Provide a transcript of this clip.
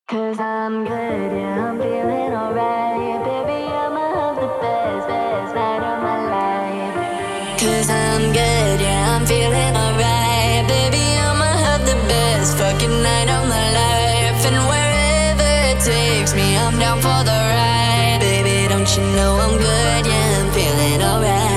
Cause I'm good, yeah, I'm feeling alright. Baby, I'ma have the best night of my life. Cause I'm good, yeah, I'm feeling alright. Baby, I'ma have the best fucking night of my life. And wherever it takes me, I'm down for the ride. Baby, don't you know I'm good, yeah, I'm feeling alright.